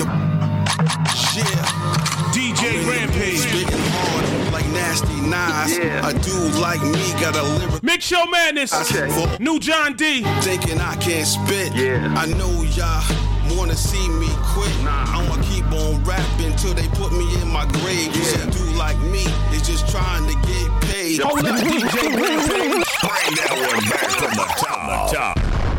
the DJ Rampage. Spitting hard like Nasty Nas. Yeah. A dude like me got a lyric. Mix Show Madness. Okay. New John D. Thinking I can't spit. Yeah. I know y'all wanna see me quit. Nah. I'ma keep on rapping till they put me in my grave. Yeah. A dude like me is just trying to get paid. Hold up, DJ Rampage. Bring that one back from the top.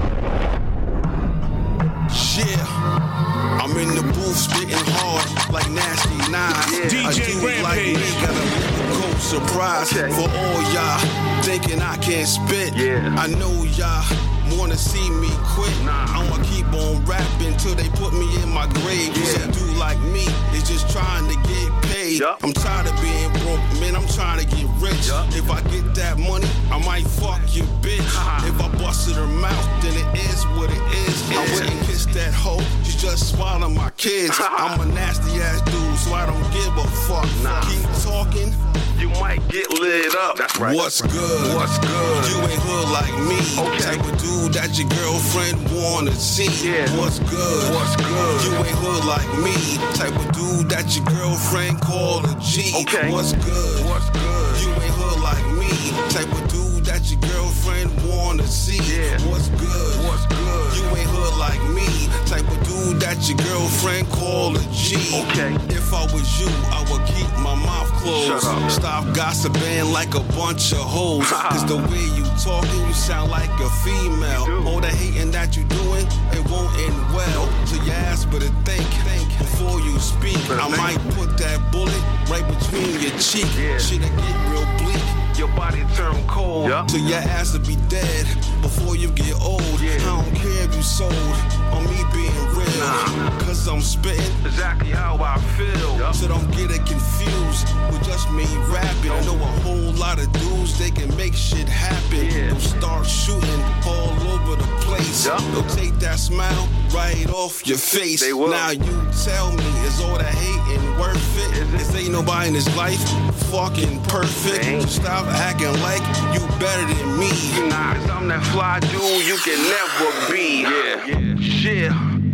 Yeah, I'm in the booth spitting hard like Nasty Nas. Yeah. A DJ dude like Rampage. me got a lyrical surprise Okay. for all y'all thinking I can't spit. Yeah. I know y'all wanna see me quit. Nah. I'ma keep on rapping till they put me in my grave. Yeah. A dude like me is just trying to get paid. Yup. I'm tired of being broke, man. I'm trying to get rich. Yup. If I get that money, I might fuck your bitch. If I busted her mouth, then it is what it is. I wouldn't kiss that hoe. She just swallowed my kids. I'm a nasty ass dude, so I don't give a fuck. Nah. Keep talking. You might get lit up. That's right. What's good? What's good? You ain't hood like me. Okay. Type of dude that your girlfriend wanna see. Yeah. What's good? What's good? You ain't hood like me. Type of dude that your girlfriend call a G. Okay. What's good? What's good? You ain't hood like me. Type of dude that your girlfriend wanna see. Yeah. What's good? What's good? You ain't hood like me. Type of dude that your girlfriend call a G. Okay. If I was you, I would keep my mouth closed. Shut up. Stop gossiping like a bunch of hoes. Cause the way you talking, you sound like a female. You do. All the hating that you doing, it won't end well. So you ask better think before you speak. Better I think. might put that bullet right between your cheek. Yeah. Shit'll get real bleak. Your body turn cold. So your ass will be dead before you get old. Yeah. I don't care if you sold on me being real. Nah. Cause I'm spitting. Exactly how I feel. So don't get it confused with just me rapping. I know a whole lot of dudes, they can make shit happen. Yeah. They'll start shooting all over the place. Yup. They'll take that smile right off your face. They will. Now you tell me, is all that hating worth it? Is it? Is ain't nobody in this life fucking perfect? Ain't. So stop acting like you better than me. Nah, cause I'm that fly dude you can never be. Yeah. Shit.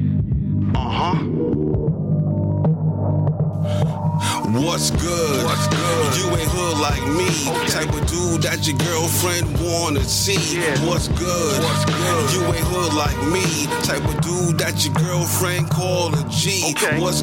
What's good? What's good? You ain't hood like me. Okay. Type of dude that your girlfriend wanna see. Yeah. What's good? What's good? You ain't hood like me. Type of dude that your girlfriend call a G. Okay. What's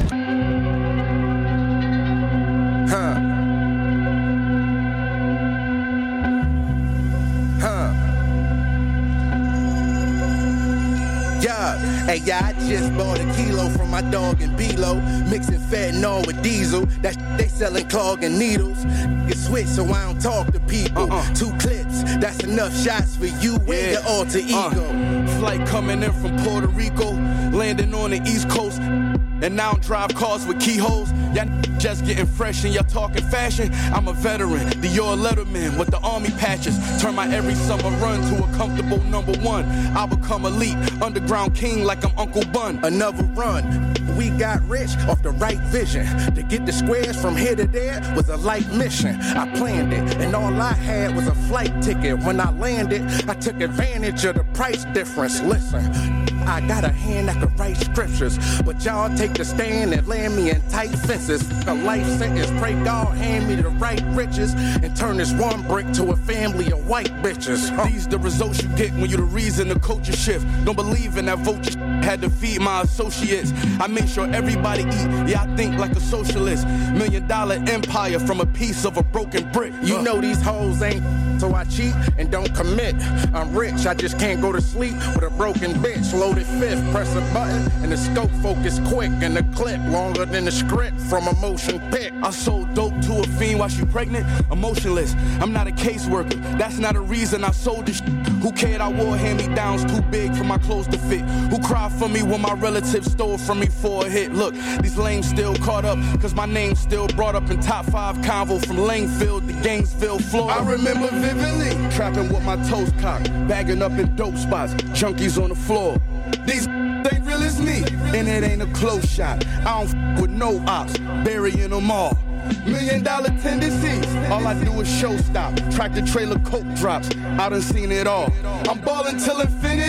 Hey, yeah, I just bought a kilo from my dog in B-Lo, mixing fentanyl with diesel. That they selling clogging needles. Get switched so I don't talk to people. 2 clips, that's enough shots for you and your alter ego. Flight coming in from Puerto Rico, landing on the East Coast. And now I drive cars with keyholes. Y'all just getting fresh and y'all talking fashion. I'm a veteran, Dior Letterman with the army patches. Turn my every summer run to a comfortable #1. I'll become elite, underground king like I'm Uncle Bun. Another run. We got rich off the right vision. To get the squares from here to there was a light mission. I planned it, and all I had was a flight ticket. When I landed, I took advantage of the price difference. Listen, I got a hand that could write scriptures, but y'all take the stand and land me in tight fences. A life sentence, pray God hand me the right riches and turn this one brick to a family of white bitches. These the results you get when you the reason the culture shift. Don't believe in that vulture shit. Had to feed my associates. I make sure everybody eat. Yeah, I think like a socialist. $1 million empire from a piece of a broken brick. You know these hoes ain't, so I cheat and don't commit. I'm rich, I just can't go to sleep with a broken bitch. Loaded fifth, press a button and the scope focus quick and the clip longer than the script from a motion pic. I sold dope to a fiend while she pregnant, emotionless. I'm not a caseworker, that's not a reason I sold this shit. Who cared I wore hand-me-downs too big for my clothes to fit? Who cried for me when my relatives stole from me for a hit? Look, these lames still caught up, cause my name's still brought up in top 5 convo from Langfield to Gainesville, Florida. I remember vividly trapping with my toes cocked, bagging up in dope spots, junkies on the floor. These ain't real as me, and it ain't a close shot. I don't f with no ops, burying them all. $1 million tendencies, all I do is show stop. Tractor trailer coke drops, I done seen it all. I'm ballin' till infinity,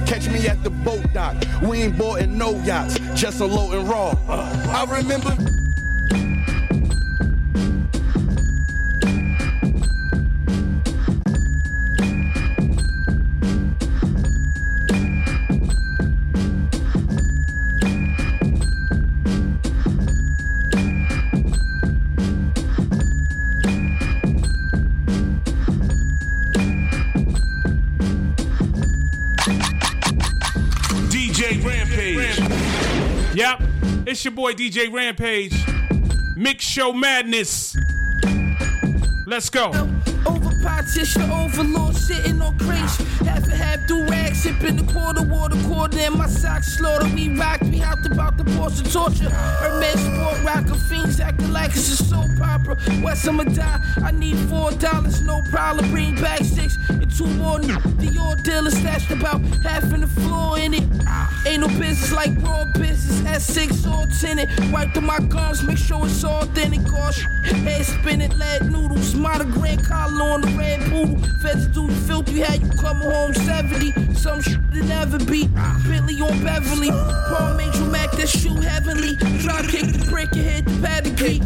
Catch me at the boat dock. We ain't boarding no yachts, just a low and raw. I remember. Yep, it's your boy DJ Rampage. Mix Show Madness. Let's go. Over politician, overlord, sitting on crates. Half and half do-rag, sipping the quarter in my socks slaughter. We rocked, we hopped about the force of torture. Hermes sport rocker, fiends acting like it's a soap opera. West I'ma die, I need $4, no problem. Bring back 6 and 2 more. The old dealer stashed about half in the floor in it. Ain't no business like raw business. S6 or tinted. Wipe through my gums, make sure it's all authentic. Head spinning, lead noodles. Monogram collar on the red poodle. Feds do the filthy, had you coming home 70. Some shit that never be. Bentley on Beverly. Paul Angel Mac, that shoe heavenly. Try to kick the brick and hit the pedigree.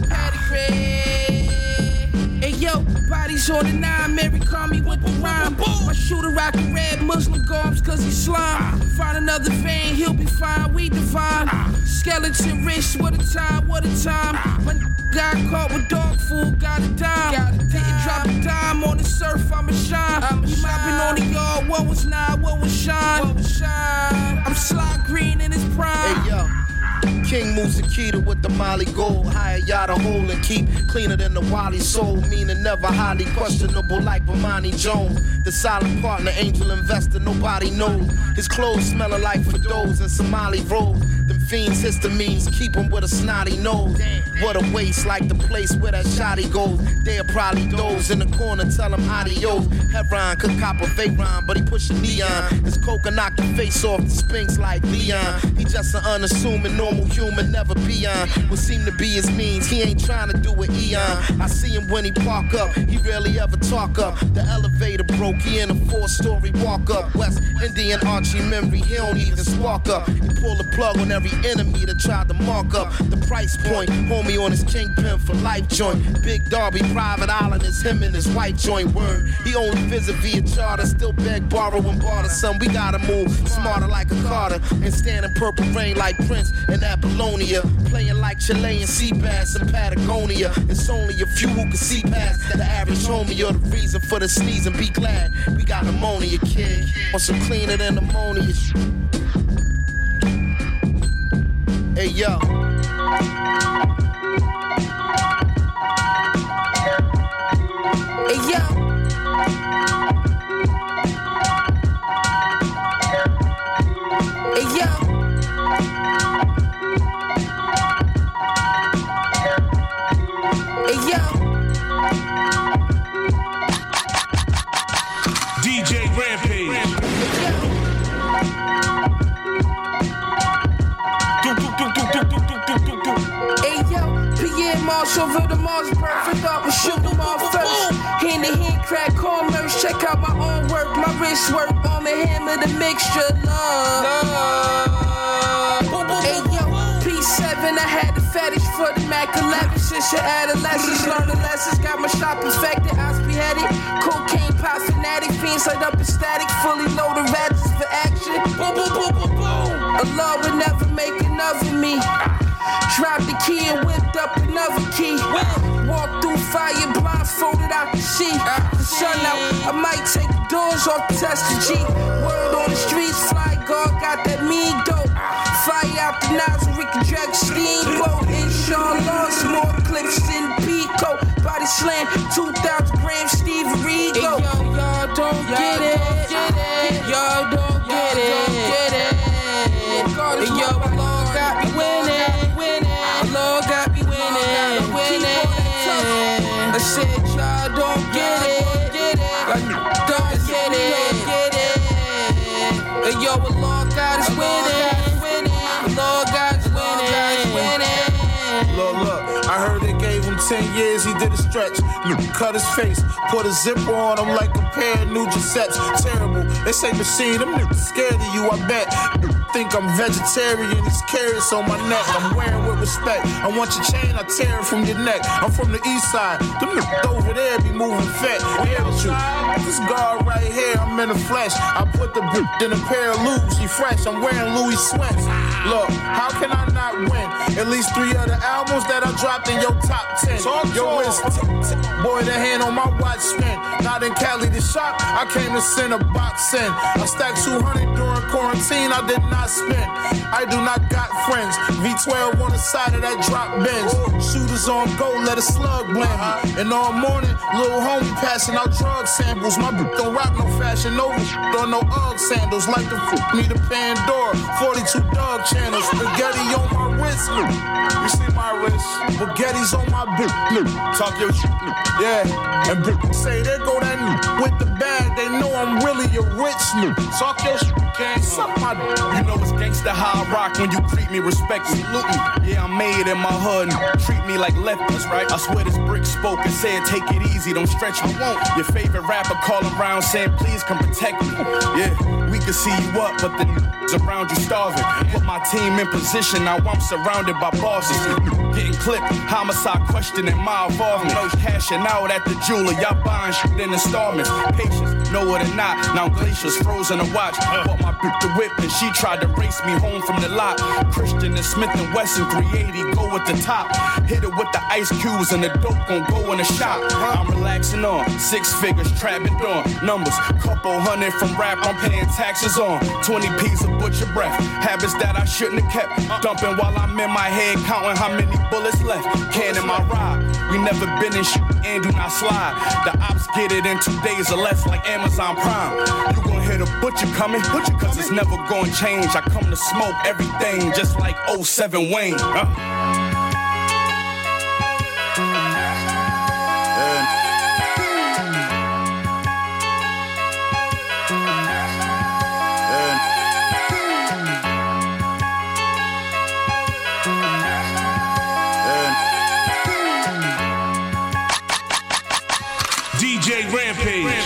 Hey yo, bodies on the 9, Mary call me with the rhyme. My shooter rockin' red Muslim garbs cause he slime. Find another vein, he'll be fine, we divine. Skeleton wrist, what a time. My got caught with dog food, got a dime. Didn't drop a dime on the surf, I'ma shine. We mopping on the yard, what was 9, what was shine? I'm Sly Green in his prime. Hey yo. King Musakita with the Molly Gold. Hire yada hole and keep cleaner than the Wally soul. Meaning never highly questionable like Bomani Jones. The silent partner, angel investor, nobody knows. His clothes smelling like Fados and Somali rolls. Them fiends histamines keep him with a snotty nose. What a waste, like the place where that shotty goes. They'll probably doze in the corner, tell him adios. Heron could cop a Veyron, but he pushing neon. His coca knock the face off the Sphinx like Leon. He just an unassuming normal human, never beyond what seem to be his means. He ain't trying to do an eon. I see him when he park up, he rarely ever talk up. The elevator broke, he in a 4-story walk up. West Indian Archie memory, he don't even spark up. He pull the plug on every enemy that tried to mark up the price point. Homie on his kingpin for life joint. Big Darby, private island is him and his white joint word. He only visit via charter, still beg, borrow and barter. Son, we gotta move smarter like a Carter and stand in purple rain like Prince and Apollonia. Playing like Chilean sea bass in Patagonia. It's only a few who can see past the average homie. You're the reason for the sneeze and be glad we got ammonia, kid. On some cleaner than ammonia. Hey yo. Hey yo. Hey yo. Hey yo. DJ Rampage. Hey yo, Pierre Marshall, the Mars perfect up and shoot them all first. Hand in hand, crack commerce. Check out my own work, my wrist work on the hammer, the mixture. Love. Hey yo, P7, I had the fetish for the Mac 11 since your adolescence. Learning lessons, got my shop infected, I spearheaded. Cocaine pop fanatic, fiends light up in static, fully loaded ratchets for action. Boom, boom, boom, boom, boom. Allah would never make another me. Dropped the key and whipped up another key. Walk through fire, blindfolded, I can see the sun out. I might take the doors off, test the G. Word on the streets, fly guard, got that mean dope. Fire out the nozzle, we can drag a steamboat. Inshallah, some more clips in the Pico. Body slam, 2,000 grams, Steve Rigo. Hey, yo, y'all don't get it. Y'all don't get it. Hey, yo, Lord got me winning. Lord got me winning. I said, y'all don't get it. Don't get it. Hey, yo, Lord got us winning. Lord got us winning. Look, I heard they gave him 10 years he did a stretch. Cut his face, put a zipper on him like a pair of new Giuseppe's. Terrible. They say machine, them niggas scared of you, I bet. Think I'm vegetarian, these carrots on my neck. I'm wearing with respect. I want your chain, I tear it from your neck. I'm from the east side. Them niggas over there be moving fat. Yeah, with you. This guard right here, I'm in the flesh. I put the bitch in a pair of Louis, she fresh. I'm wearing Louis sweats. Look, how can I not win? At least 3 other albums that I dropped in your top 10. Your wrist, boy, the hand on my watch spin. Not in Cali to shop, I came to send a box in. I stacked 200 during quarantine, I did not spend. I do not got friends. V12 on the side of that drop Benz. Shooters on go, let a slug blend me. And all morning, little homie passing out drug samples. My bitch don't rock no Fashion Nova, don't no UGG sandals. Like to me the Pandora, 42 dog channels. Spaghetti on my wrist, you see my wrist. Spaghetti's on my bitch, talk your shit, yeah. And bitch say there go that with the bag, they know I'm really a rich nigga. Talk your shit, can't suck my dick. You know it's gangsta how I rock when you treat me respectfully. Yeah, I'm made in my hood and treat me like lefties, right? I swear this brick spoke and said take it easy, don't stretch me. Your favorite rapper calling around saying please come protect me. Yeah, we can see you up, but the niggas around you starving. Put my team in position, now I'm surrounded by bosses. Getting clipped, homicide questioning my involvement. Cashing out at the jeweler, y'all buying shit in installments. Patience, know it or not, now glaciers frozen to watch. Bought my bitch the whip and she tried to race me home from the lot. Christian and Smith and Wesson 380, go at the top. Hit it with the ice cubes and the dope gon' go in the shop. I'm relaxing on 6 figures, trapping on numbers. Couple hundred from rap, I'm paying taxes on 20 P's of butcher breath. Habits that I shouldn't have kept. Dumping while I'm in my head, counting how many bullets left. Can in my ride. We never been in shit and do not slide. The ops get it in 2 days or less like Amazon Prime. You gon' hear the butcher coming, cause it's never gon' change. I come to smoke everything just like 07 Wayne. DJ Rampage.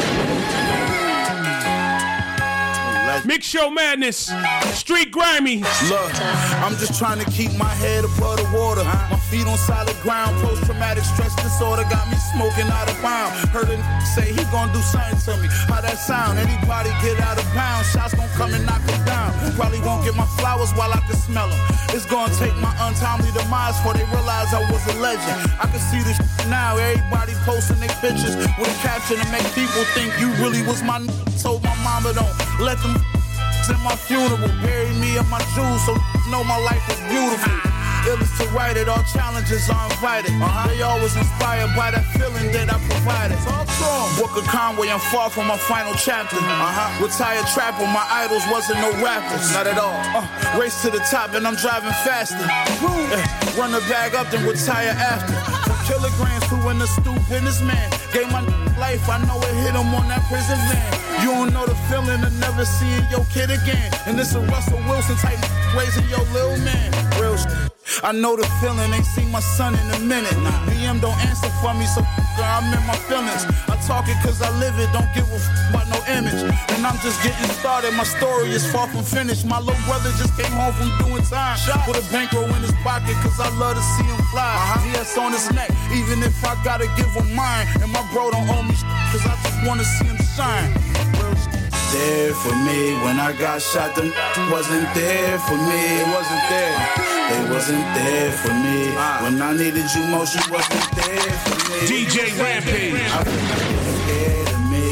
Mix Show Madness. Street Grimy. Look, I'm just trying to keep my head above the water. My feet on solid ground. Post-traumatic stress disorder got me smoking out of bounds. Heard a say he gon' do something to me. How that sound? Anybody get out of bounds? Shots gon' come and knock him down. Probably won't get my flowers while I can smell them. It's gonna take my untimely demise before they realize I was a legend. I can see this now. Everybody posting their pictures with a caption to make people think you really was my told my mama don't let them in my funeral. Bury me in my jewels so know my life is beautiful. Illest to write it, all challenges are invited. They always inspired by that feeling that I provided. Book of Conway, I'm far from my final chapter. Retired trapper, my idols wasn't no rappers. Not at all. Race to the top and I'm driving faster. Run the bag up then retire after. From kilograms to in the stoop businessman. Gave my life, I know it hit him on that prison van. You don't know the feeling of never seeing your kid again. And it's a Russell Wilson type raising your little man. Real shit. I know the feeling, ain't seen my son in a minute. BM don't answer for me, so I'm in my feelings. I talk it cause I live it, don't give a about no image. And I'm just getting started, my story is far from finished. My little brother just came home from doing time. Put a bankroll in his pocket cause I love to see him fly. DS on his neck, even if I gotta give him mine. And my bro don't owe me cause I just wanna see him shine. There for me when I got shot, them wasn't there for me. It wasn't there. They wasn't there for me. When I needed you most, you wasn't there for me. DJ Rampage. I think you're scared of me.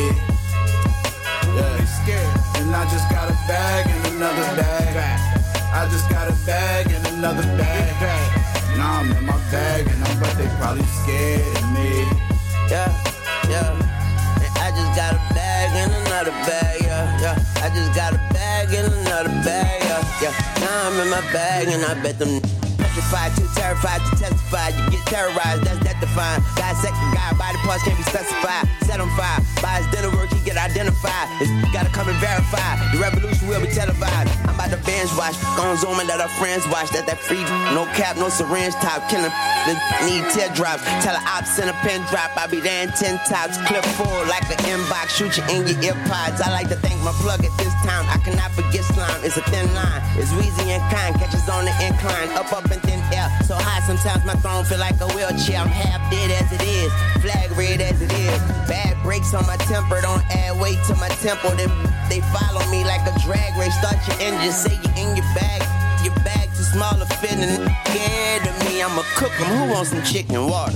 Yeah, scared. And I just got a bag and another bag. I just got a bag and another bag. Now I'm in my bag and I bet they probably scared of me. Yeah, yeah. I just got a bag and another bag, yeah. I just got a bag and another bag, yeah. Now I'm in my bag and I bet them petrified, too terrified to testify. You get terrorized, that's death-defying. Dissect the guy, body parts can't be specified. Set on fire, by his dinner work, he get identified. It's gotta come and verify. The revolution will be televised. I'm about to binge watch, on Zoom and let our friends watch. That free, no cap, no syringe top. Killing, need teardrops. Tell the ops send a pin drop. I be there in 10 tops. Clip full like an inbox. Shoot you in your earpods. I like to thank my plug at this time. I cannot forget slime. It's a thin line. It's Weezy and kind. Catches on the incline. Up and thin air. So high sometimes my throne feel like a wheelchair. I'm half dead as it is. Flag red as it is. Bad breaks on my temper. Don't add weight to my temple. They follow me like a drag race. Start your engine. Say you in your bag. Your bag too small to fit in. Scared of me. I'ma cook 'em. Who wants some chicken water?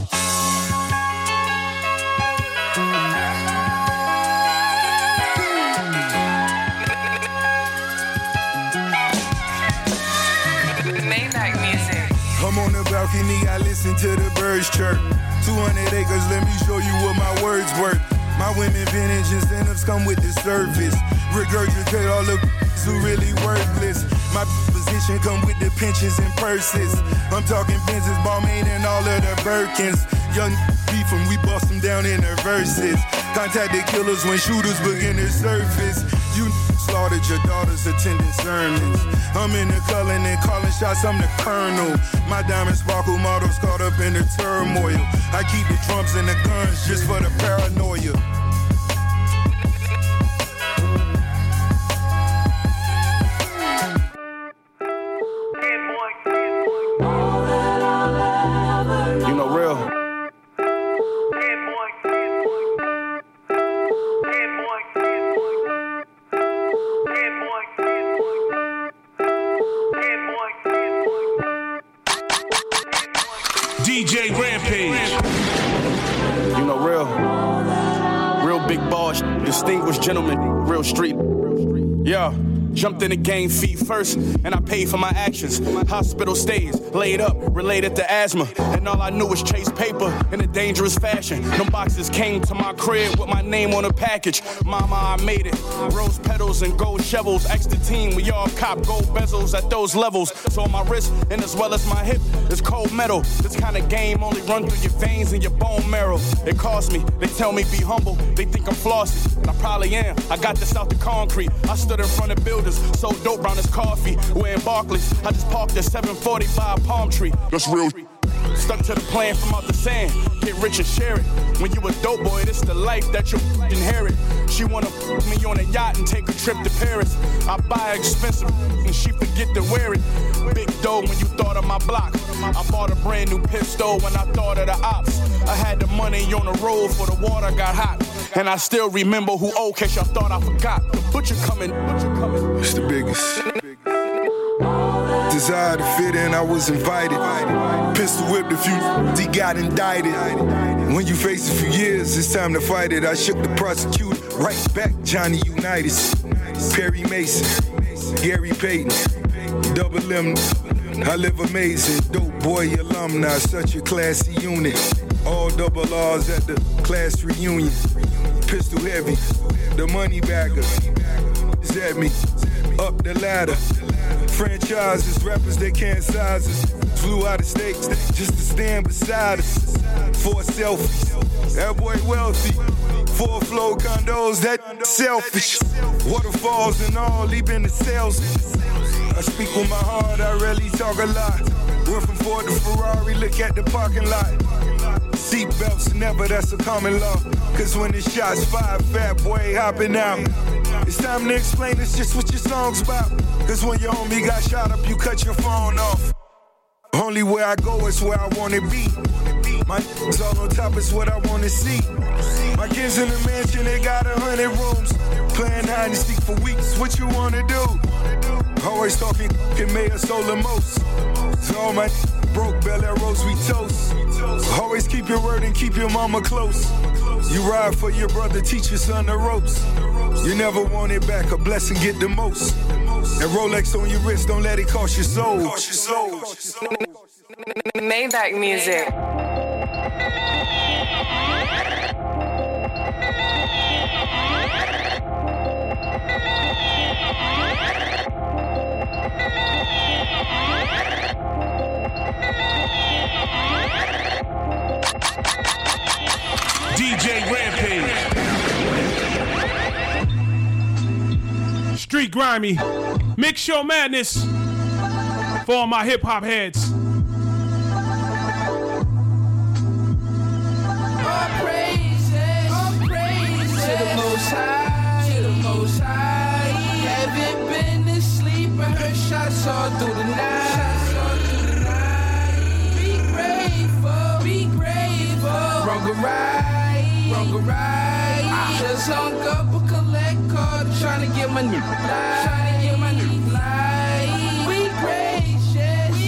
I'm on the balcony, I listen to the birds chirp. 200 acres, let me show you what my words work. My women vintage incentives come with the service. Regurgitate all the who really worthless. My position come with the pensions and purses. I'm talking Benzes, Balmain, and all of the Birkins. Young beef and we bust them down in the verses. Contact the killers when shooters begin to surface. You slaughtered your daughters attending sermons. I'm in the culling and calling shots, I'm the colonel. My diamond sparkle models caught up in the turmoil. I keep the drums and the guns just for the paranoia. You know, real. DJ Rampage. You know, real big boss, distinguished gentleman, real street. Yeah. Jumped in the game feet first, and I paid for my actions. Hospital stays, laid up, related to asthma. And all I knew was chase paper in a dangerous fashion. Them boxes came to my crib with my name on a package. Mama, I made it. Rose petals and gold shovels. Extra team, we all cop gold bezels at those levels. So on my wrist, and as well as my hip, is cold metal. This kind of game only run through your veins and your bone marrow. It cost me, they tell me be humble. They think I'm flossy, and I probably am. I got this out the concrete. I stood in front of buildings. So dope brown as coffee. We're in Barclays. I just parked at 745 Palm Tree. That's real. Stuck to the plan from out the sand. Get rich and share it. When you a dope boy, this the life that you inherit. She wanna me on a yacht and take a trip to Paris. I buy expensive and she forget to wear it. Big dough when you thought of my block. I bought a brand new pistol when I thought of the ops. I had the money on the road for the water got hot. And I still remember who old case y'all thought I forgot. The butcher coming. It's the biggest. Desire to fit in, I was invited. Pistol whipped a few, he got indicted. When you face it for years, it's time to fight it. I shook the prosecutor right back, Johnny Unitas, Perry Mason, Gary Payton, Double M. I live amazing, dope boy alumni, such a classy unit. All double R's at the class reunion. Pistol heavy, the money bagger. Is at me, up the ladder. Franchises, rappers, they can't size us. Flew out of state just to stand beside us. 4 selfies, that boy wealthy. 4 flow condos, that selfish. Waterfalls and all, leaping the sales. I speak with my heart, I rarely talk a lot. Went from Ford to Ferrari, look at the parking lot. Seatbelts never, that's a common law. Cause when the shots fired, fat boy hopping out. It's time to explain, it's just what your song's about. Cause when your homie got shot up, you cut your phone off. Only where I go is where I wanna be. My niggas all on top is what I wanna see. My kids in the mansion, they got 100 rooms. Playing hide and seek for weeks, what you wanna do? Always talking can make us soul the most. So all my broke Bel Air Rose, we toast. Always keep your word and keep your mama close. You ride for your brother, teach your son the ropes. You never want it back, a blessing get the most. And Rolex on your wrist, don't let it cost your soul. Maybach music. Street Grimy. Mix Show Madness for all my hip hop heads. All praises to the Most High, to the Most High. Haven't been to sleep, I heard shots all through the night. Be grateful, wrong or right. Just hung up a collect card, trying to get my new life. We gracious, we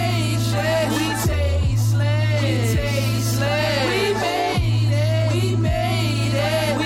tasteless. We made it.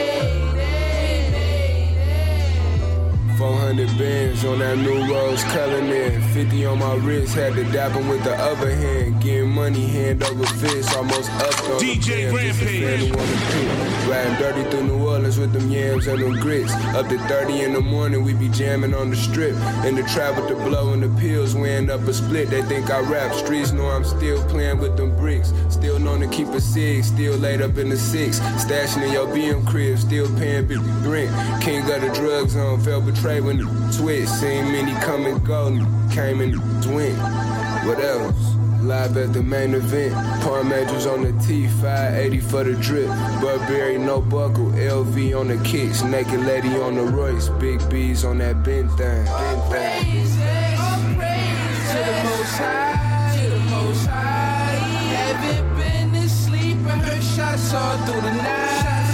400 bands on that new rose Cullinan. 50 on my wrist, had to dap him with the other hand. Getting money hand over fist, almost up on DJ Rampage. Riding dirty through New Orleans with them yams and them grits. Up to 30 in the morning, we be jamming on the strip. In the trap with the blow and the pills, we end up a split. They think I rap, streets know I'm still playing with them bricks. Still known to keep a sig, still laid up in the 6. Stashing in your BM crib, still paying big rent. King of the drug zone, felt betrayed when the switch. Seen many come and go, came and went. What else? Live at the main event. Palm Angels on the T, 580 for the drip. Burberry, no buckle, LV on the kicks. Naked lady on the Royce, big B's on that bent thing. All praises to the Most High. Haven't been to sleep, I heard shots all through the night.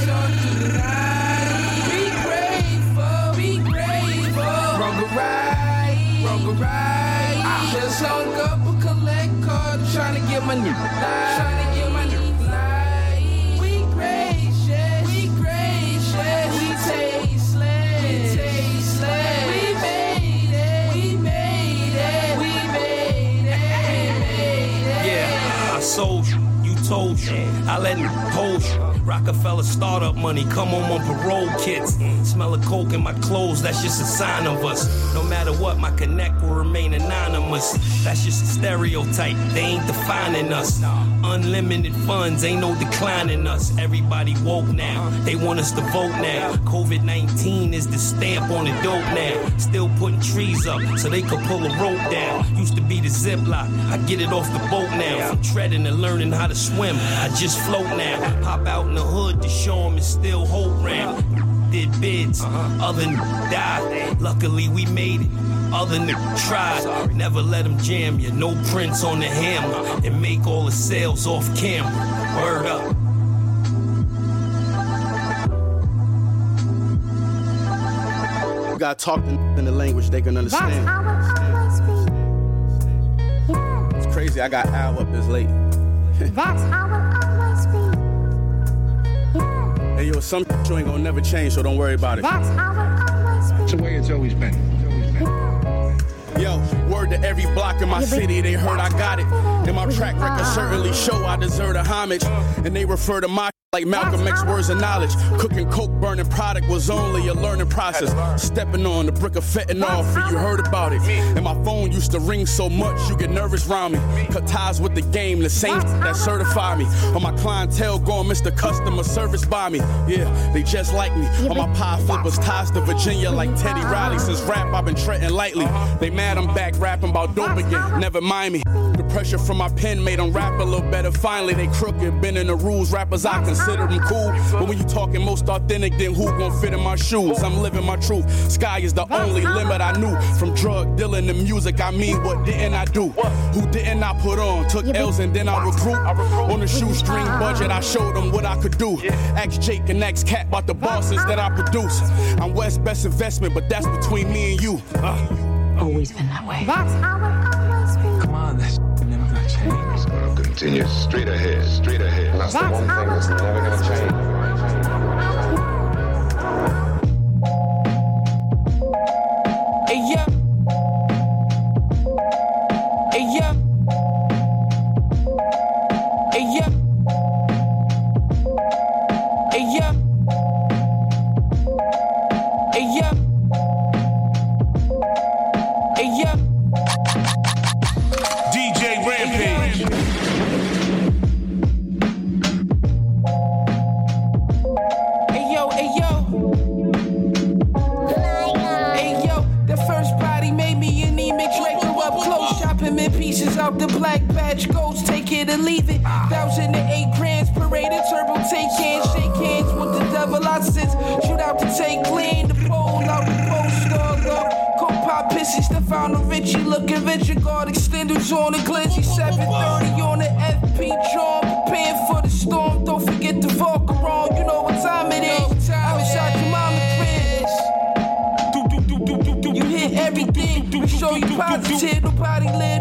Be grateful, wrong or right. Just hung up a collect card, trying to get my new life. We gracious, we tasteless. We made it. Yeah, I sold you, you told you, I let you hold you. Rockefeller startup money, come home on parole kits. Smell of coke in my clothes, that's just a sign of us. No matter what, my connect will remain anonymous. That's just a stereotype, they ain't defining us. Unlimited funds, ain't no declining us. Everybody woke now, they want us to vote now. COVID-19 is the stamp on the dope now. Still putting trees up so they could pull a rope down. Used to be the Ziploc, I get it off the boat now. From treading and learning how to swim, I just float now. Pop out in the hood to show them it's still hope round. Did bids, other than died. Luckily we made it, other than tried. Never let them jam you, no prints on the hammer. And make all the sales off camera. Word up. You gotta talk in the language they can understand. It's crazy, I got Al up this late. That's how it always be. Hey yo, some you ain't gonna never change, so don't worry about it. That's how it always be. It's the way it's always been. Yo, word to every block in my city, they heard I got it. And my track record certainly show I deserve a homage. And they refer to my like Malcolm X words of knowledge. Cooking coke, burning product was only a learning process. Stepping on the brick of fentanyl for you heard about it. And my phone used to ring so much you get nervous round me. Cut ties with the game, the same that certify me. On my clientele going Mr. Customer Service by me. Yeah, they just like me. On my pie flippers ties to Virginia like Teddy Riley. Since rap I've been treading lightly. They mad I'm back rapping about dope again. Never mind me. The pressure from my pen made them rap a little better. Finally they crooked, bending the rules. Rappers I consider them cool, but when you talking most authentic, then who gon' fit in my shoes? I'm living my truth. Sky is the only limit I knew. From drug dealing to music, I mean, what didn't I do? Who didn't I put on? Took L's and then I recruit. On the shoestring budget, I showed them what I could do. Ask Jake and ask Cat about the bosses that I produce. I'm West's best investment, but that's between me and you. Always been that way. That's how it always be. Come on, that's never gonna change. It's gonna continue straight ahead, straight ahead. And that's the one thing that's never gonna change. Hey, yeah. Hey, yeah. Hey, yeah. Hey, yeah. Hey, yeah. Hey, yeah. DJ Rampage. Hey, yo. Hey, rich goals, take it or leave it. 1,008 grands paraded, turbo take hands, shake hands with the devil I sense. Shoot out to take clean, the pole out the post up. Coke pop pissy, Stefano Ricci looking richer. Guard extenders on the glizzy, 730 on the FP John, preparing for the storm. Don't forget the Volker wrong, you know what time it is. Outside your mama crib. You hit everything, we show you positive. Nobody live.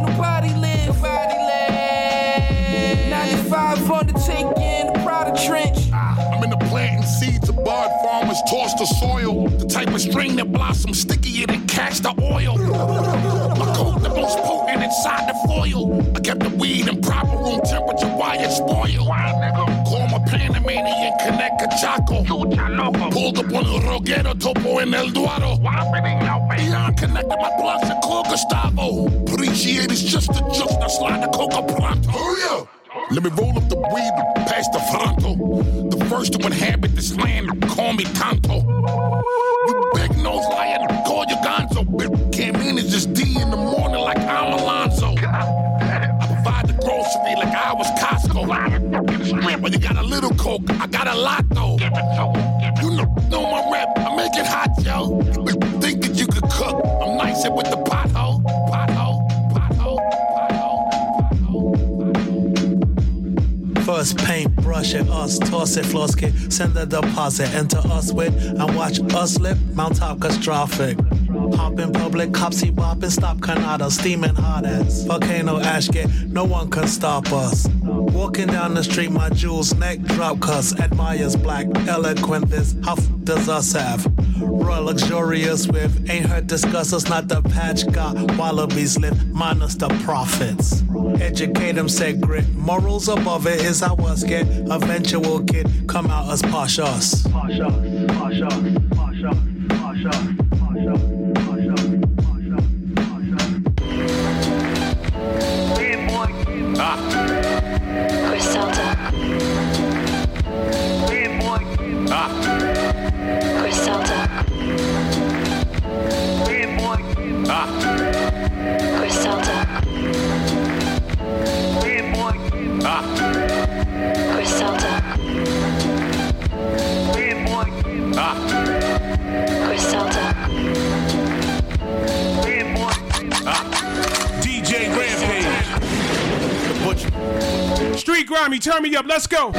95 undertaking the Prada trench. I'm in the planting seeds of bud, farmers toss the soil. The type of string that blossoms stickier than catch the oil. My coat the most potent inside the foil. I kept the weed in proper room temperature, why it spoil. Call my Panamanian connect Cachaco. Pulled up on the Roguero Topo in El Dorado. Beyond connected my blocks and call Gustavo. Appreciate it's just a joke, now slide the coca pronto. Oh yeah. Let me roll up the weed past the fronto. The first to inhabit this land, call me Tonto. You big nose liar, call you Gonzo. Came in is just D in the morning like I'm Alonzo. I provide the grocery like I was Costco. But you got a little coke, I got a lot though. You know my rep, I make it hot, yo. Thinking you could cook, I'm nice with the pothole. First paintbrush at us, toss it, floss kit, send the deposit, enter us with, and watch us slip, mount top catastrophic. Hop in public, cops see bopping, stop Canada, steaming hot as volcano ash get, no one can stop us. Walking down the street, my jewels, neck drop cuss, admires black, eloquent this, how does us have? Royal luxurious with, ain't heard discuss us, not the patch got, wallabies live, minus the profits. Educate them, say grit, morals above it is how us get, eventual kid, come out as posh us. Posh us, posh us, posh us, posh us, posh us. Chris Salter. Chris Salter. Chris Salter. Chris Salter. Chris Salter. DJ Rampage. Street Grimy, turn me up, let's go.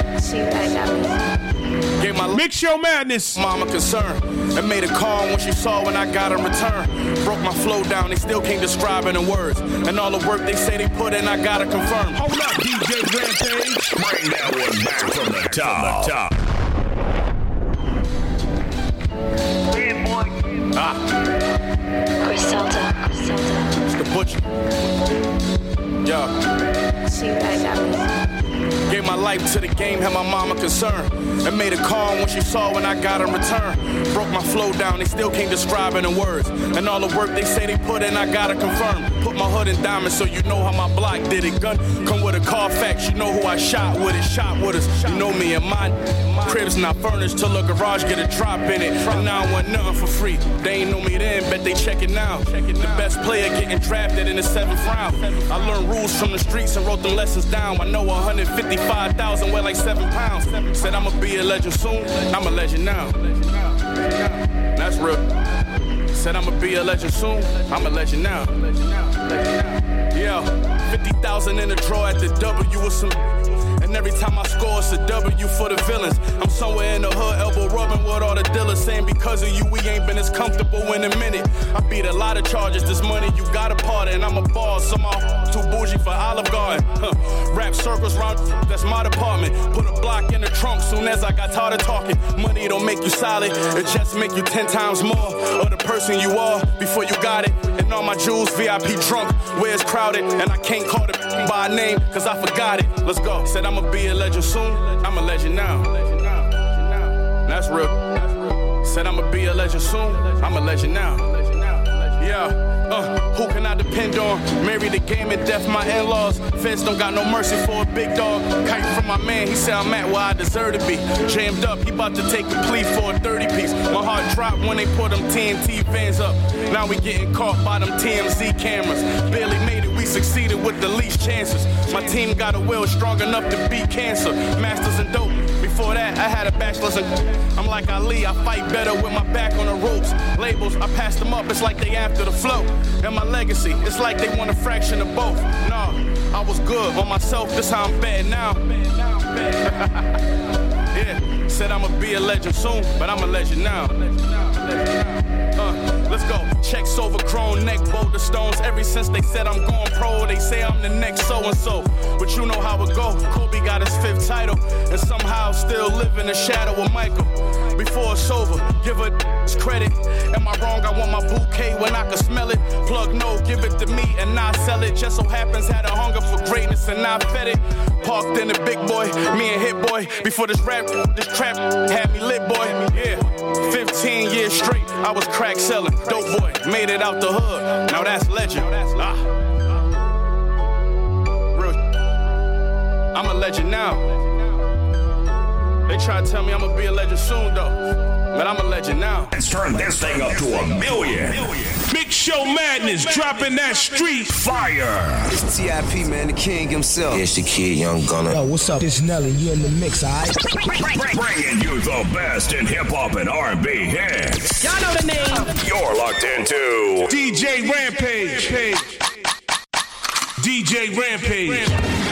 Mix Show Madness. Mama concerned and made a call when she saw when I got in return. Broke my flow down, they still can't describe it in words. And all the work they say they put in, I gotta confirm. Hold up, DJ Rampage. Bring that one back from the top. Chris Salter. It's the butcher. Yo. Gave my life to the game, had my mama concerned. And made a call when she saw when I got in return. Broke my flow down, they still can't describe it in words. And all the work they say they put in, I gotta confirm. Put my hood in diamonds so you know how my block did it. Gun come with a Carfax, you know who I shot with it. Shot with us, you know me and mine. Crib's not furnished till a garage get a drop in it. And now I want nothing for free. They ain't know me then, bet they check it now. The best player getting drafted in the 7th round. I learned rules from the streets and wrote the lessons down. I know 155,000 weigh like 7 pounds. Said I'ma be a legend soon, I'm a legend now. That's real. Said I'ma be a legend soon, I'm a legend now. Yeah, 50,000 in the draw at the W with some. And every time I score, it's a W for the villains. I'm somewhere in the hood, elbow rubbing with all the dealers, saying because of you, we ain't been as comfortable in a minute. I beat a lot of charges, this money you got a part of, and I'm a boss, so my too bougie for Olive Garden. Rap circles round, that's my department. Put a block in the trunk soon as I got tired of talking. Money don't make you solid, it just make you 10 times more of the person you are before you got it. And all my jewels, VIP drunk, where it's crowded, and I can't call it by name, cause I forgot it. Let's go. Said I'ma be a legend soon, I'm a legend now. That's real. Said I'ma be a legend soon, I'm a legend now. Yeah, Who can I depend on? Marry the game and death, my in-laws. Feds don't got no mercy for a big dog. Kite from my man, he said I'm at where I deserve to be. Jammed up, he about to take a plea for a 30-piece. My heart dropped when they put them TNT vans up. Now we getting caught by them TMZ cameras. Barely made it, we succeeded with the least chances. My team got a will strong enough to beat cancer. Masters in dope. Before that, I had a bachelor's in. I'm like Ali, I fight better with my back on the ropes. Labels, I passed them up, it's like they after the flow. And my legacy, it's like they want a fraction of both. No, I was good on myself, this how I'm bad now. Yeah, said I'ma be a legend soon, but I'm a legend now. Let's go. Checks over chrome, neck, boulder stones. Ever since they said I'm going pro, they say I'm the next so-and-so. But you know how it go. Kobe got his 5th title, and somehow still live in the shadow of Michael. Before it's over, give her credit. Am I wrong? I want my bouquet when I can smell it. Plug no, give it to me and I sell it. Just so happens had a hunger for greatness and I fed it. Parked in the big boy, me and Hit Boy. Before this trap had me lit, boy. Yeah, 15 years straight, I was crack selling. Dope boy, made it out the hood. Now that's legend. Real. I'm a legend now. They try to tell me I'm gonna be a legend soon, though. But I'm a legend now. Let's turn this thing up to 1 million. Big Show Madness, dropping that street fire. It's T.I.P., man, the king himself. It's the kid, Young Gunner. Yo, what's up? It's Nelly. You in the mix, alright? Bringing you the best in hip-hop and R&B hits. Y'all know the name. You're locked into DJ Rampage. DJ Rampage.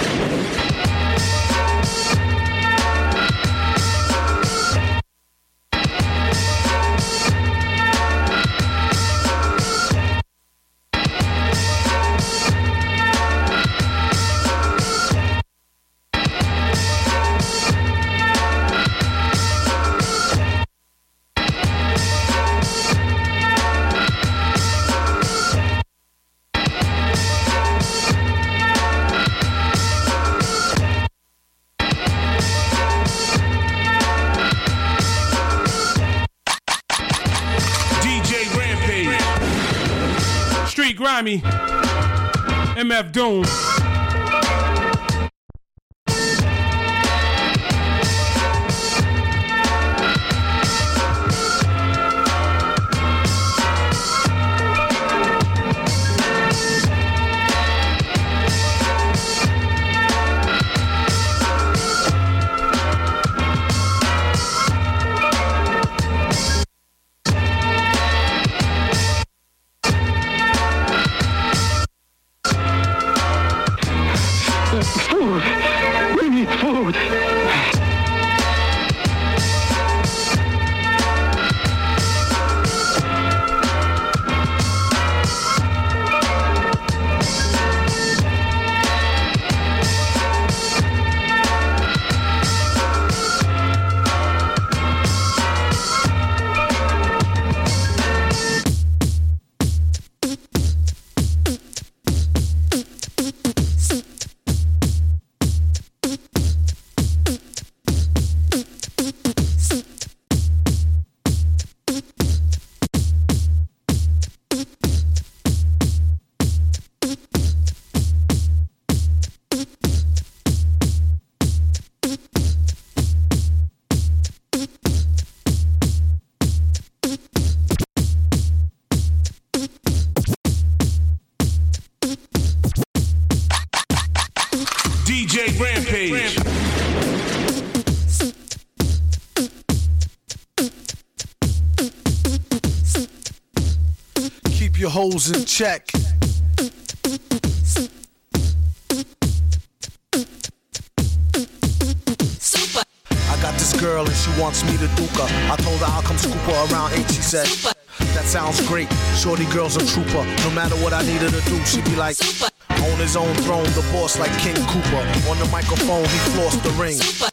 Grimy, MF Doom. DJ Rampage. Keep your hoes in check. Super. I got this girl and she wants me to duke her. I told her I'll come scoop her around 8. She said, super. That sounds great. Shorty girl's a trooper. No matter what I need her to do, she be like, super. On his own throne, the boss like King Cooper. On the microphone, he flossed the ring. Super.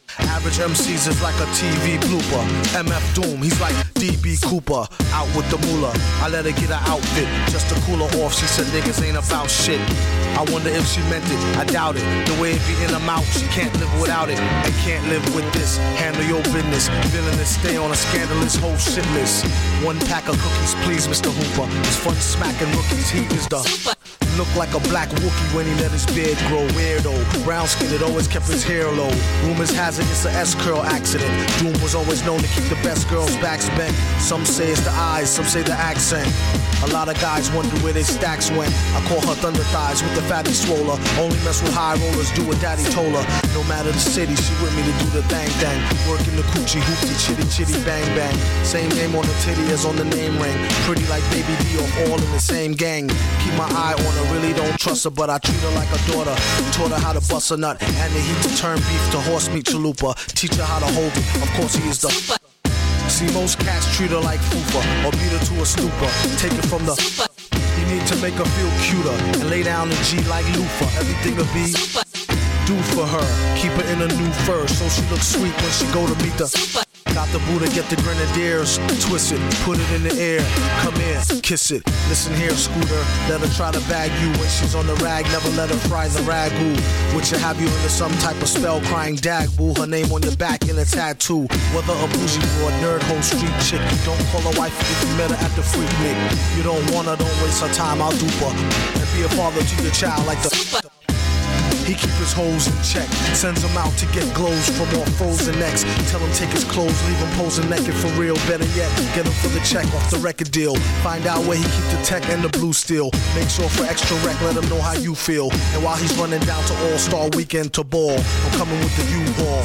Average MCs is like a TV blooper. MF Doom, he's like DB Cooper. Out with the moolah. I let her get her outfit just to cool her off. She said niggas ain't about shit. I wonder if she meant it. I doubt it. The way it be in her mouth, she can't live without it. And can't live with this. Handle your business. Villainous, stay on a scandalous whole shit list. One pack of cookies, please, Mr. Hooper. It's fun smacking rookies. He is the look like a black Wookie when he let his beard grow. Weirdo. Brown skin, it always kept his hair low. Rumors has it it's a S-curl accident. Doom was always known to keep the best girls' backs bent. Some say it's the eyes, some say the accent. A lot of guys wonder where their stacks went. I call her thunder thighs with the fatty swoller. Only mess with high rollers, do what daddy told her. No matter the city, she with me to do the thang thang. Working the coochie, hoopty, chitty chitty, bang bang. Same name on the titty as on the name ring. Pretty like Baby D or all in the same gang. Keep my eye on her, really don't trust her, but I treat her like a daughter. Taught her how to bust a nut and the heat to turn beef to horse meat chalupa. Teach her how to hold it, of course he is the See, most cats treat her like fupa or beat her to a stupor. Take it from the you need to make her feel cuter and lay down the G like loofah. Everything will be do for her. Keep her in a new fur so she looks sweet when she go to meet the got the Buddha, get the grenadiers. Twist it, put it in the air. Come here, kiss it. Listen here, Scooter. Let her try to bag you when she's on the rag. Never let her fry the ragu. Which will have you into some type of spell crying dag boo. Her name on your back in a tattoo. Whether a bougie or a nerd hoe street chick. Don't call her wife if you met her at the freak nick. You don't want her, don't waste her time, I'll dupe her. And be a father to your child like the he keep his hoes in check. Sends them out to get glows from all frozen necks. Tell him take his clothes, leave him posing naked for real. Better yet, get him for the check off the record deal. Find out where he keep the tech and the blue steel. Make sure for extra rec, let him know how you feel. And while he's running down to All-Star Weekend to ball, I'm coming with the U-Ball.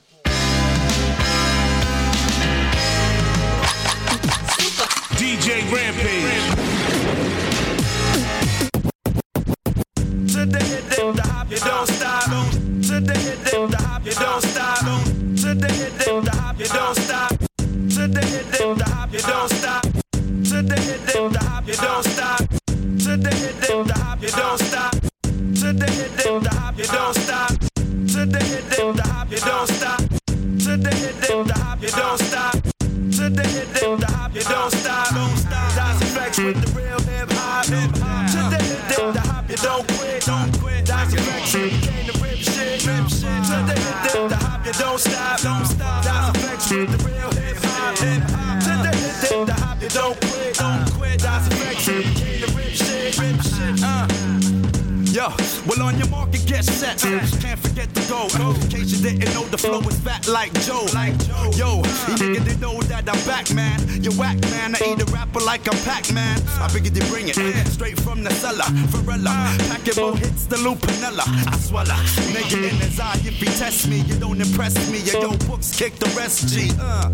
DJ Rampage. To the hit, the hop, you don't stop. To the hit, the hop, you don't stop. To the hit, the hop, you don't stop. To the hit, the hop, you don't stop. To the hit, the hop, you don't stop. To the hit, the hop, you don't stop. To the hit, the hop, you don't stop. To the hit, the hop, you don't stop. To the hit, the hop, you don't stop. To the hit, the hop, you don't stop. Das effects with the real hip hop. To the hit, the hop, you don't quit. Das effects came to rip shit. To the hit, the hop, you don't stop. Das effects with the real hip hop. To the hit, the hop, you don't quit. Das effects came to rip shit. Yo, well on your market, get set. Can't forget to go. In case you didn't know, the flow is fat like Joe. Yo, you niggas didn't know that I'm back, man. You whack, man. I eat a rapper like I'm Pac-Man. I figured they bring it straight from the cellar. Varela, packing more hits than Lupinella. I swallow. Nigga in his eye, if he test me, you don't impress me. Yo, books kick the rest, G.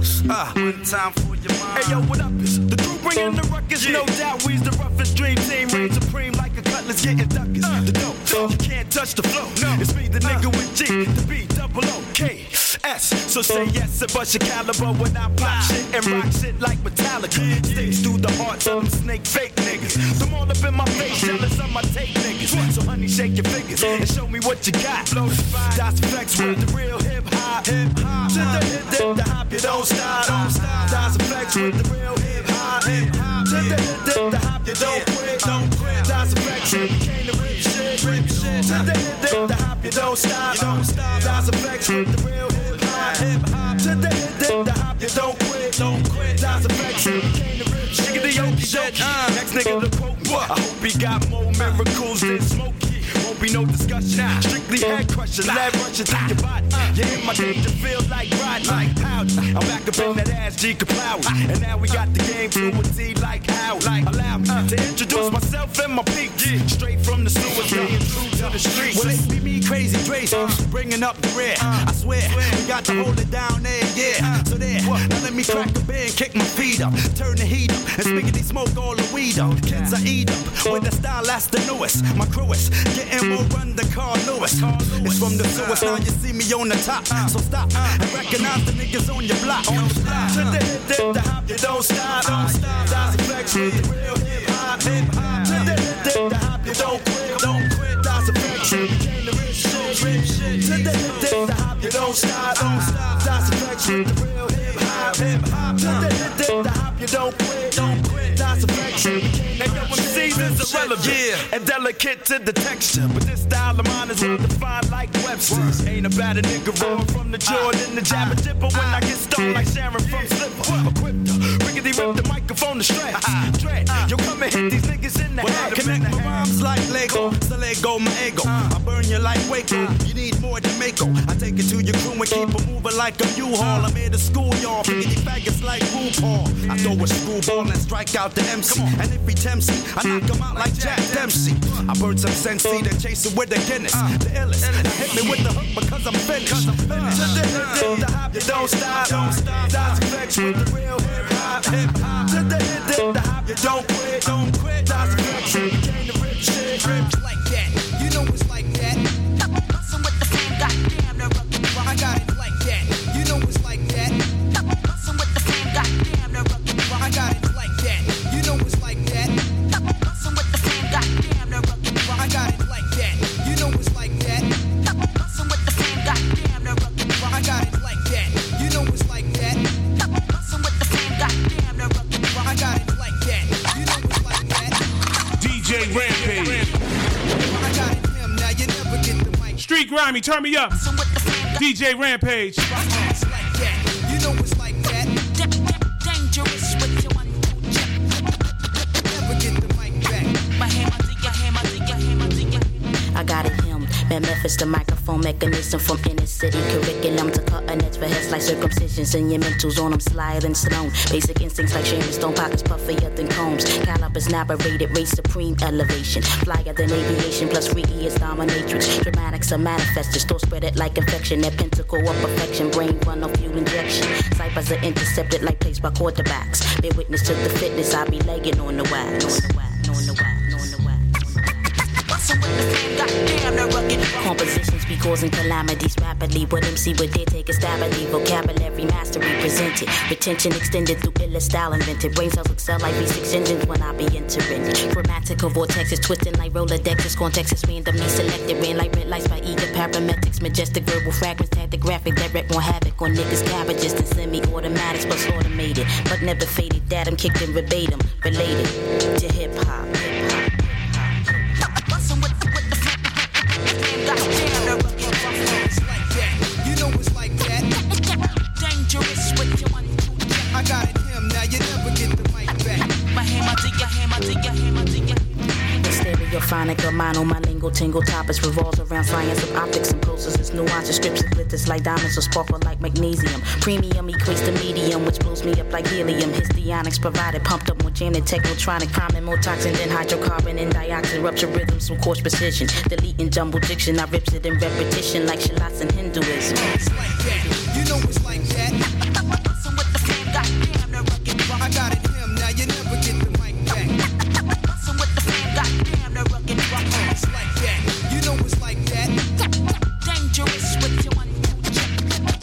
One time for your mind. Hey, yo, what up? The crew bringing the ruckus. No doubt, we's the roughest dream team. Reign supreme like a cutlass getting duckers. You can't touch the flow. It's me, the nigga with G, the B, double O, K, S. So say yes and bust your caliber when I pop shit and rock shit like Metallica. Sticks through the hearts of them snake fake niggas. Them all up in my face, jealous of my tape niggas. So honey, shake your fingers and show me what you got. Das Flex with the real hip hop. To the hit, the hop, you don't stop. Das Flex with the real hip hop. To the hit, the hop, you don't quit. Das Flex came to rip shit. To the hit, the hop, you don't stop. Das Flex with the real hip hop. To the hit, the hop, you don't quit. Das Flex came to rip shit. Nigga, the Yoki dokie. Next nigga, the quote. I hope he got more miracles than Smokey. Won't be no discussion. Strictly head crushing, lead rushing through your body. You in my danger, feel like riding like Howdy. I'm back up in that ass, G Kapowie. And now we got the game to a T like Howdy. Allow me to introduce myself and my peak. Straight from the sewers, staying true to the streets. Well, it be me, Crazy Dre's, bringing up the rear. I swear, we got to hold it down there, yeah. So there, now let me crack a beer and kick my feet up. Turn the heat up, and spiggity smoke all the weed up. Kids I eat up, with the style that's the newest. My crew is getting more run than Carl Lewis. It's from the sewers, now you see me on the top. So stop and recognize the niggas on your block. To the hit, the hop, you don't stop. Das Flex with the real hip hop. To the hit, the hop, you don't quit. Das Flex came to rip shit. To the hit, the hop, you you don't stop. Das Effects with the real hip-hop. The hop, you don't quit. Das Effects. And yo, MCs is irrelevant and delicate to the texture. But this style of mine is well defined like Webster's. Ain't about a nigga rolling from the Jordan, the Jabba Dipper. When I get stoned like Sharon from Slipper. Equipped to rickety rip the microphone to stretch. Yo, come and hit these niggas in the head. Connect my rhymes like Lego, so let go my ego. I burn you like Waco. You need more Jamaica. I take it to your crew and keep it moving like a U-Haul. I'm here to school y'all, rickety faggots like RuPaul. I throw a screwball and strike out the MC. And if he tempts me, I knock him out like Jack Dempsey. I burn some Sensi, then chase it with the Guinness. The illest. Now hit me with the hook because I'm finished. The hop, you don't stop. Das Effects with the real hip-hop. The hop, you don't quit. Das Effects, you came to rip shit. Rips like that, you know it's like that. Bustin' with the same goddamn nerve. I got it like that, you know it's like that. Bustin' with the same goddamn nerve. I got it like that, you know it's like that. Bustin' with the same goddamn nerve. I got it like that, you know it's like that. Bustin' with the same goddamn nerve. I got it like that, you know it's like that. Bustin' with the same goddamn nerve. I got it like that, you know it's like that. DJ Rampage. I got it him, now you never get the mic. Street Grimy, turn me up. DJ Rampage. It's like that, you know it's like that. Dangerous with your 1-2 check. Never get the mic back. My hammer, I got it him. Man, Memphis, the microphone mechanism from inner city curriculum to cutting edge for heads like circumcisions and your mentals on them sliding Stallone. Basic instincts like Sharon Stone, pockets puffier than combs. Calibers narrated, race supreme elevation. Flyer than aviation, plus freaky is dominatrix. Dramatics are manifested, store spread it like infection. That pentacle of perfection, brain run off fuel injection. Ciphers are intercepted like placed by quarterbacks. Bear witness to the fitness, I be legging on the wax. Compositions be causing calamities rapidly. What MC would dare take a stab at the vocabulary mastery presented. Retention extended through illest style invented. Brain cells excel like V6 engines when I be entering. Grammatical vortexes twisting like Rolodexes. Context is randomly selected. Ran like red lights by eager paramedics. Majestic verbal fragments, tactographic direct more havoc on niggas' cabbages than semi-automatics plus automated. But never faded. Datum kicked in verbatim. Related to hip-hop. I got it him, now you never get the mic back. My hammer, Stereophonic or mono, my lingo tingle topics revolves around science of optics and processes, nuances, strips and glitters like diamonds or sparkle like magnesium. Premium equates to medium, which blows me up like helium. Histionics provided, pumped up more jamming, technotronic, priming more toxin than hydrocarbon and dioxin. Rupture rhythms from coarse precision, deleting jumbled diction. I rips it in repetition like shalats in Hinduism. It's like that, you know it's like that. I got it him, now you never get the mic back. It's like that, you know it's like that. Dangerous with your 1-2 check.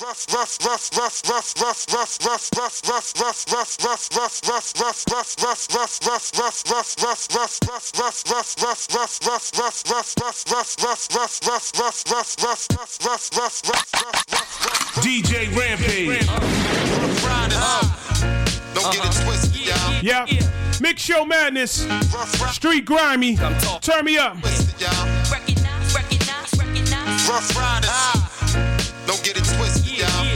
DJ Rampage. Don't get it twisted, y'all. Yep. Mix Show Madness. Street Grimy. Turn me up. Rough Riders. Don't get it twisted, y'all.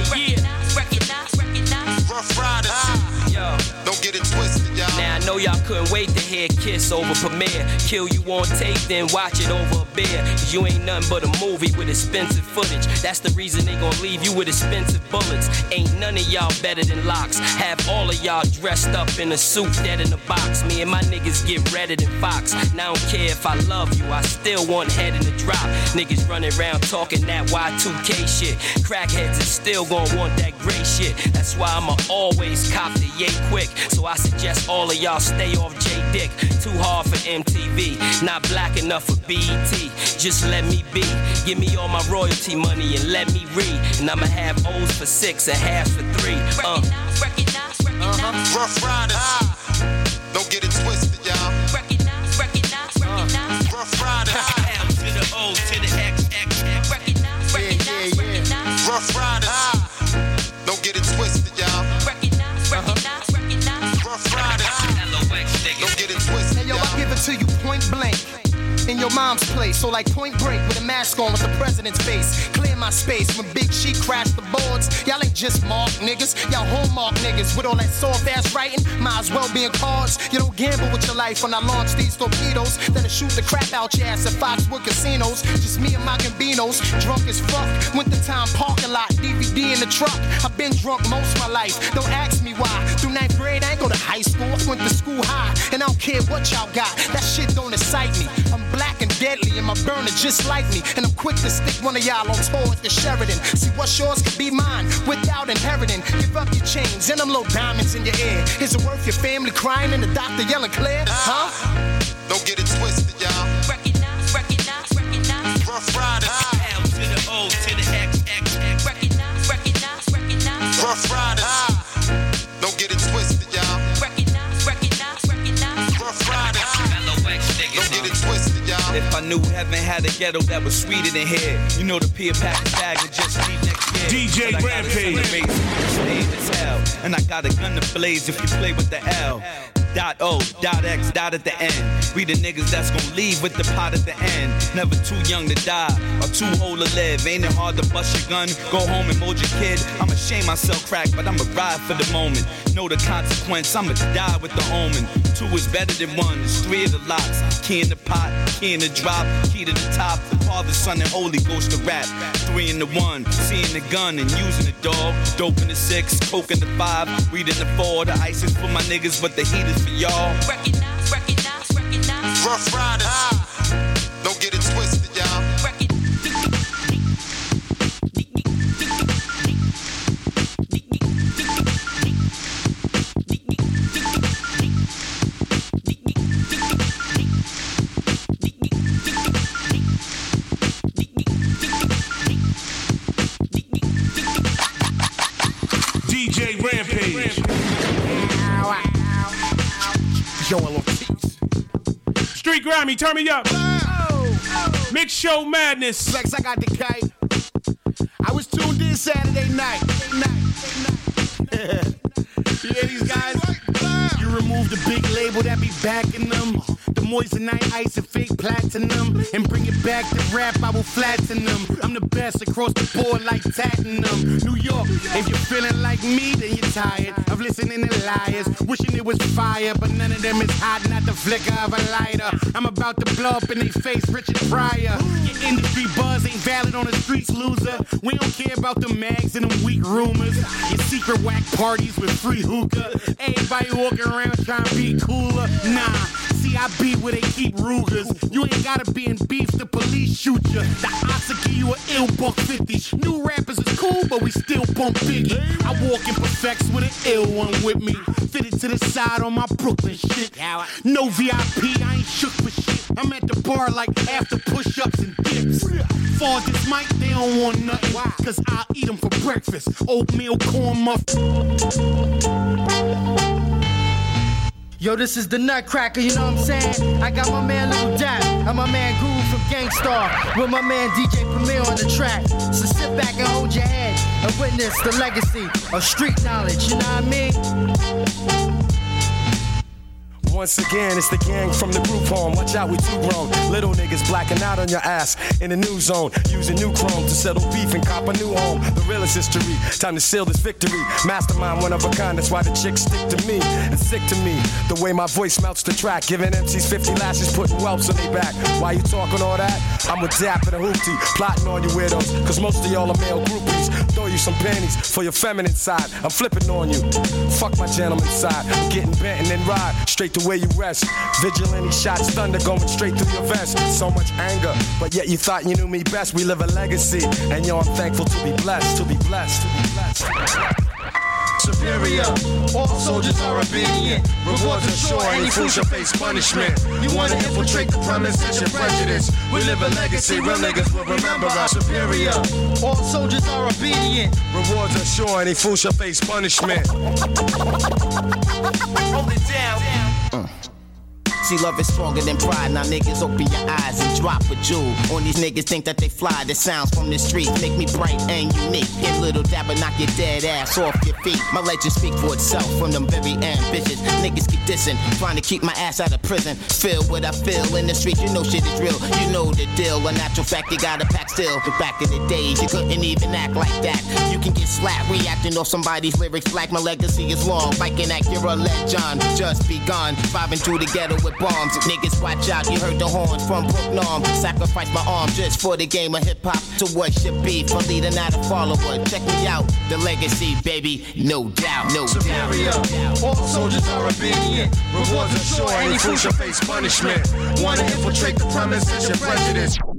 Rough Riders. Don't get it twisted, y'all. Now I know y'all couldn't wait to hear Kiss over premiere. Kill you on tape, then watch it over a beer. Cause you ain't nothing but a movie with expensive footage. That's the reason they gon' leave you with expensive bullets. Ain't none of y'all better than Locks. Have all of y'all dressed up in a suit, dead in a box. Me and my niggas get redder than Fox. Now I don't care if I love you, I still want head in the drop. Niggas running around talking that Y2K shit. Crackheads is still gon' want that gray shit. That's why I'ma always cop the yay quick. So I suggest all of y'all stay off J-Dick. Too hard for MTV, not black enough for BET. Just let me be, give me all my royalty money and let me read. And I'ma have O's for 6 and halves for 3. Rough Riders. Don't get it twisted, y'all. Rough Riders. To the O to the X. Rough in your mom's place. So like Point Break with a mask on with the president's face. Clear my space when Big She crashed the boards. Y'all ain't just mark niggas, y'all hallmark niggas with all that soft ass writing. Might as well be in cards. You don't gamble with your life when I launch these torpedoes. Then I shoot the crap out your ass at Foxwood casinos. Just me and my Gambinos, drunk as fuck. Wintertime parking lot, DVD in the truck. I've been drunk most of my life. Don't ask me why. Through 9th grade, I ain't go to high school. I went to school high, and I don't care what y'all got. That shit don't excite me. I'm black and deadly, and my burner just like me. And I'm quick to stick one of y'all on tour at the Sheridan. See what's yours could be mine without inheriting. Give up your chains and them little diamonds in your ear. Is it worth your family crying and the doctor yelling clear? Huh? Don't get it twisted, y'all. Recognize. Rough Riders. L to the O to the X. Recognize. Rough Riders. Don't get it twisted, y'all. Recognize. Rough Riders. Don't get it twisted, y'all. If I knew heaven had a ghetto that was sweeter than here, you know the Pia pack bag and just leave next year. DJ Rampage. As hell, and I got a gun to blaze if you play with the L. .O, .X, dot at the end. We the niggas that's gon' leave with the pot at the end. Never too young to die or too old to live. Ain't it hard to bust your gun, go home and mold your kid? I'ma shame myself crack, but I'ma ride for the moment. Know the consequence, I'ma die with the omen. 2 is better than 1, it's 3 of the locks. Key in the pot, key in the drop, key to the top. The Father, Son, and Holy Ghost to rap. 3 in the 1, seeing the gun and using the dog. Dope in the 6, coke in the 5, weed in the 4. The ice is for my niggas, but the heat is for y'all. Recognize. Rough Riders. Don't get it twisted, y'all. DJ Rampage. Street Grammy, turn me up. Mix Show Madness. Flex, I got the kite. I was tuned in Saturday night. You hear these guys? You remove the big label that be backing them. The moissanite ice and fake platinum. And bring it back to rap, I will flatten them. I'm the best across the board like Platinum. New York, if you're feeling like me, then you're tired of listening to liars. Wishing it was fire, but none of them is hot, not the flicker of a lighter. I'm about to blow up in they face, Richard Pryor. Your industry buzz ain't valid on the streets, loser. We don't care about the mags and them weak rumors. Your secret whack parties with free hookah. Everybody walking around trying to be cooler. Nah, see, I be where they keep Rugers. You ain't gotta be in beef, the police shoot you. The Ox give you an ill $150. New rappers is cool, but we still bump Biggie. I walk in perfects with an ill one with me. Fitted to the side on my Brooklyn shit. No VIP, I ain't shook for shit. I'm at the bar like after push-ups and dips. Far as this mic, they don't want nothing. Cause I'll eat them for breakfast. Oatmeal, corn muffin. Yo, this is the Nutcracker, you know what I'm saying? I got my man Lil Dap and my man Groove from Gangstar with my man DJ Premier on the track. So sit back and hold your head and witness the legacy of street knowledge, you know what I mean? Once again, it's the gang from the group home. Watch out, we too grown. Little niggas blacking out on your ass in the new zone. Using new chrome to settle beef and cop a new home. The realest history. Time to seal this victory. Mastermind, one of a kind. That's why the chicks stick to me and sick to me. The way my voice melts the track. Giving MCs 50 lashes, putting whelps on their back. Why you talking all that? I'm with Dap and a hoopty. Plotting on you weirdos. Cause most of y'all are male groupies. Throw you some panties for your feminine side. I'm flipping on you. Fuck my gentleman side. I'm getting bent and then ride straight to where you rest. Vigilante shots, thunder going straight through your vest. So much anger, but yet you thought you knew me best. We live a legacy, and yo, I'm thankful to be blessed, to be blessed, to be blessed. Superior, all soldiers are obedient. Rewards are sure, any fool shall face punishment. You wanna infiltrate the premises, your prejudice. We live a legacy, real niggas will remember us. Superior, all soldiers are obedient. Rewards are sure, any fool shall face punishment. Hold it down. See, love is stronger than pride. Now niggas open your eyes and drop a jewel on these niggas. Think that they fly. The sounds from the streets make me bright and unique. Get little dabber, knock your dead ass off your feet. My legend speak for itself from them very ambitious niggas keep dissing, trying to keep my ass out of prison. Feel what I feel in the street. You know shit is real. You know the deal. A natural fact, you got a pack still. But back in the days, you couldn't even act like that. You can get slapped reacting off somebody's lyrics. Like my legacy is long. Viking Acura legend just begun. Vibing through the ghetto with bombs. Niggas watch out. You heard the horns from Brook Norm. Sacrifice my arm just for the game of hip hop. To what should be for leader, not a follower. Check me out, the legacy, baby, no doubt, no Superior. doubt. All soldiers are obedient. Rewards are sure, any fool shall face punishment. Wanna infiltrate the premises, your prejudice.